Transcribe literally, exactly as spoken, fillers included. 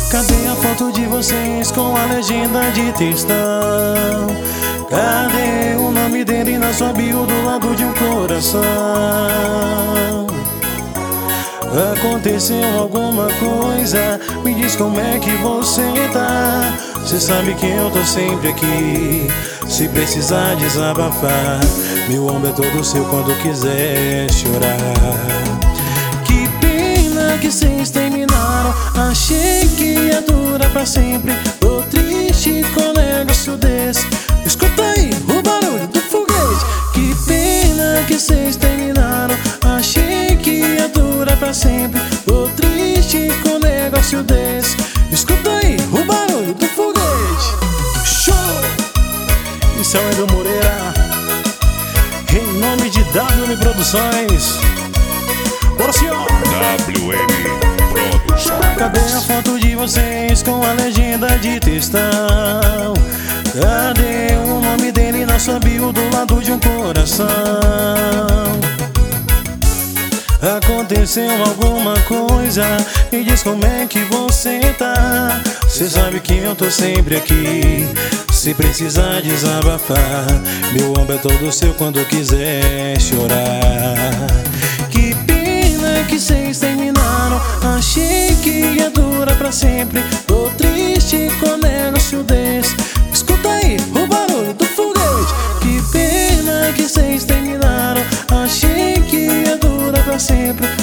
Cadê a foto de vocês com a legenda de textão? Cadê o nome dele na sua bio do lado de um coração? Aconteceu alguma coisa? Me diz como é que você tá. Cê sabe que eu tô sempre aqui, se precisar desabafar. Meu ombro é todo seu quando quiser chorar. Que pena que cês terminaram, achei que ia durar pra sempre. Tô triste com um negócio desse. Escuta aí o barulho do foguete. Que pena que cês terminaram, achei que ia durar pra sempre. Tô triste com um negócio desse. Escuta aí o barulho do foguete. Show! Isso é o Edu Moreira, em nome de W M Produções. Bora, senhor! W M Produções. Cadê a foto de vocês com a legenda de textão? Cadê o nome dele na sua bio do lado de um coração? Aconteceu alguma coisa? Me diz como é que você tá. Cê sabe que eu tô sempre aqui, se precisar desabafar. Meu ombro é todo seu quando quiser chorar. Que pena que cês terminaram, achei que ia durar pra sempre. Tô triste com um negócio desse. Escuta aí o barulho do foguete. Que pena que cês terminaram, achei que ia durar pra sempre.